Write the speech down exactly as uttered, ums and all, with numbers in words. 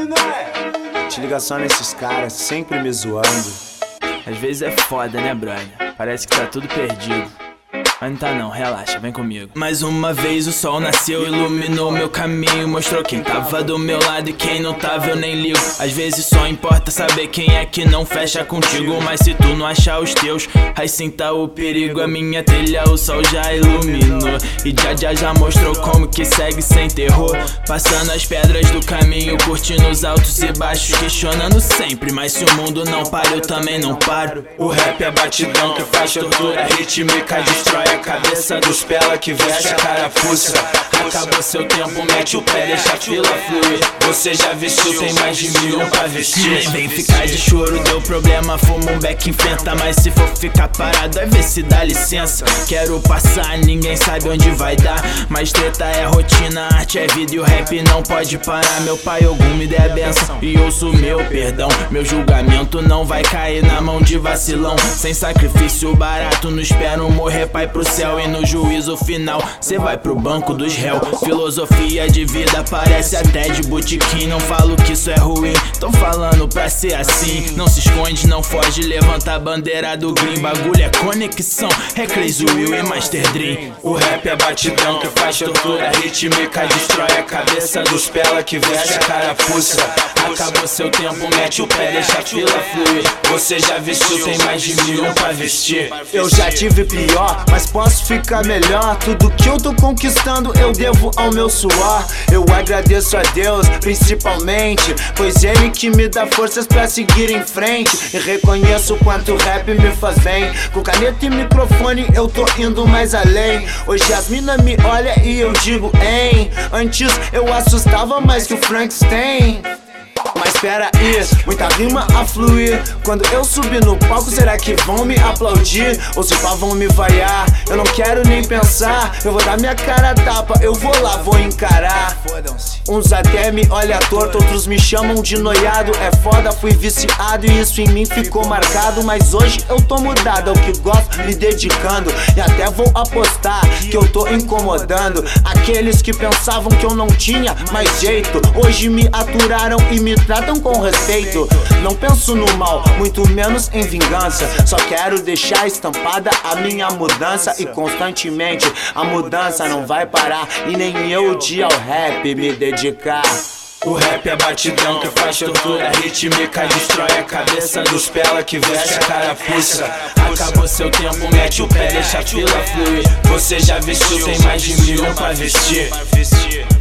Te liga só nesses caras, sempre me zoando. Às vezes é foda, né, brother? Parece que tá tudo perdido. Mas não tá não, relaxa, vem comigo. Mais uma vez o sol nasceu, iluminou meu caminho, mostrou quem tava do meu lado e quem não tava eu nem ligo. Às vezes só importa saber quem é que não fecha contigo, mas se tu não achar os teus, aí sinta o perigo. A minha trilha o sol já iluminou e já já já mostrou como que segue sem terror. Passando as pedras do caminho, curtindo os altos e baixos, questionando sempre, mas se o mundo não para eu também não paro. O rap é batidão que faz tortura rítmica, destrói a cabeça dos pela que veste a carapuça. Acabou seu tempo, mete o pé, deixa a fila fluir. Você já vestiu, tem mais de milhão pra vestir. Nem vem ficar de choro, deu problema, fuma um beck, enfrenta. Mas se for ficar parado, vai ver se dá licença. Quero passar, ninguém sabe onde vai dar, mas treta é rotina, arte é vida e o rap não pode parar. Meu pai algum me dê a benção e ouço meu perdão. Meu julgamento não vai cair na mão de vacilão. Sem sacrifício barato, não espero morrer, pai pro céu. E no juízo final, cê vai pro banco dos réus. Filosofia de vida parece até de botequim. Não falo que isso é ruim, tão falando pra ser assim. Não se esconde, não foge, levanta a bandeira do green. Bagulho é conexão, é Crazy Will e Master Dream. O rap é batidão que faz tortura rítmica, destrói a cabeça dos pela que veste a carapuça. Acabou seu tempo, mete o pé, deixa a fila fluir. Você já vestiu, tem mais de milhão pra vestir. Eu já tive pior, mas posso ficar melhor. Tudo que eu tô conquistando eu devo ao meu suor. Eu agradeço a Deus, principalmente, pois Ele que me dá forças pra seguir em frente. E reconheço o quanto o rap me faz bem. Com caneta e microfone eu tô indo mais além. Hoje as mina me olham e eu digo, hein. Antes eu assustava mais que o Frankenstein. Mas pera aí, muita rima a fluir. Quando eu subir no palco, será que vão me aplaudir? Ou se pá vão me vaiar? Eu não quero nem pensar. Eu vou dar minha cara a tapa, eu vou lá, vou encarar. Uns até me olham torto, outros me chamam de noiado. É foda, fui viciado e isso em mim ficou marcado. Mas hoje eu tô mudado, ao que gosto, me dedicando. E até vou apostar que eu tô incomodando aqueles que pensavam que eu não tinha mais jeito. Hoje me aturaram e me tratam com respeito. Não penso no mal, muito menos em vingança. Só quero deixar estampada a minha mudança. E constantemente a mudança não vai parar. E nem eu o dia ao rap me dedicar. O rap é batidão que faz tortura rítmica, destrói a cabeça dos pela que veste a carapuça. Acabou seu tempo, mete o pé, deixa a fila fluir. Você já vestiu, tem mais de milhão pra vestir.